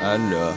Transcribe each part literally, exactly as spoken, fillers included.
Алло.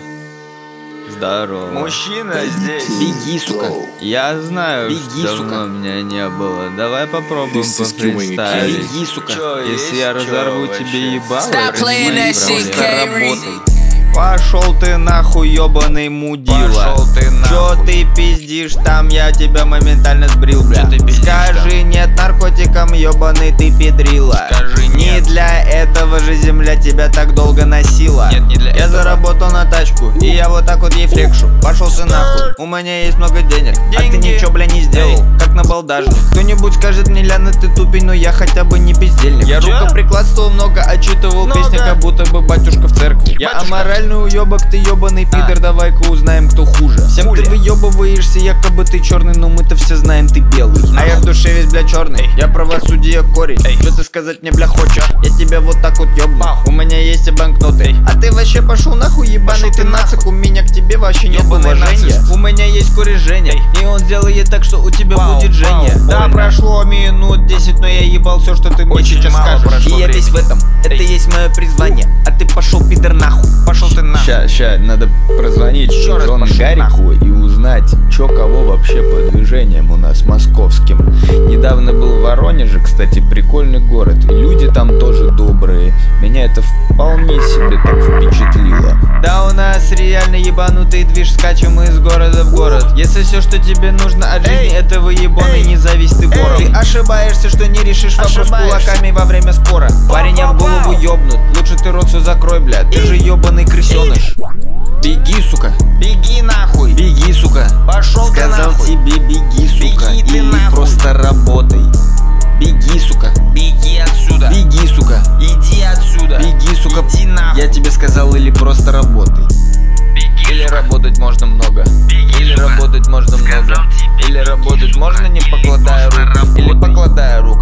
Здорово. Мужчина здесь. Беги, сука. Я знаю, Беги, что сука. давно меня не было. Давай попробуем This is killing me, пофристайлить. Беги, сука. Чё, Если есть я чё разорву вообще? тебе ебало, Stop это не playing мои that shit, проблемы. K. Пошел ты нахуй, ебаный мудила. Пошёл ты нахуй. Чё ты пиздишь там, я тебя моментально сбрил, бля. Чё ты пиздишь Скажи нет наркотикам, ебаный ты педрила. Скажи Не нет. для этого же земля тебя так долго носила. Нет, не для Я этого. заработал на тачку, и я вот так вот ей флекшу. Пошел ты нахуй, у меня есть много денег, а ты Деньги. ничего, бля, не сделал. Как на балдажник. Кто-нибудь скажет мне, Ляна, ты тупень, но я хотя бы не бездельник. Я Чё? рукоприкладствовал много, отчитывал Много. песни, как будто бы батюшка в церкви. Я Батюшка. аморальный уебок, ты ебаный пидор, давай-ка узнаем, кто хуже. Всем Хули. ты выебываешься, якобы ты черный, но мы-то все знаем, ты белый. А я в душе весь, бля, черный. Я правосудие корень. Что ты сказать мне, бля, хочешь? Я тебя вот так вот ебну. У меня есть и банкноты. А ты вообще пошел нахуй, ебаный Пошёл ты ты нацик. У меня к тебе вообще нет Ёбаный уважения. нацист. У меня есть кореш Женя, и он сделает так, что у тебя Вау, будет Женя. вау, Да, больно. прошло минут десять, но я ебал все, что ты мне Очень сейчас мало скажешь. прошло И я весь в времени. этом. Это Эй. есть мое призвание. А ты пошел, пидор, нахуй. Пошел ты нахуй. Ща, ща, надо прозвонить Ещё раз Джону пошёл Гарику и узнать, чё кого вообще по движениям у нас московским. Недавно был в Воронеже, кстати, прикольный город, и люди там тоже добрые. Меня это вполне себе так впечатлило. Да, у нас реально ебанутый движ, скачем из города в город. Если все, что тебе нужно от жизни, это выебоный, не завись ты бором. Ты ошибаешься, что не решишь вопрос Ошибаешься. кулаками во время спора. Парень, я в голову ёбнут, лучше ты рот свой закрой, бля, ты же ебаный крысёныш. Беги, сука. Беги нахуй. Беги, сука. Пошел ты Сказал нахуй. тебе беги, сука. Беги ты Или нахуй. просто работай. Беги, сука. Беги отсюда. Беги, сука. Иди отсюда. Беги, сука. Иди нахуй. Я тебе сказал, или просто работай. Беги, Или сука. работать можно много. Беги, Или сука. работать можно Сказал много. тебе, Или беги, работать сука. можно, не Или покладая просто рук. Или работай. покладая рук.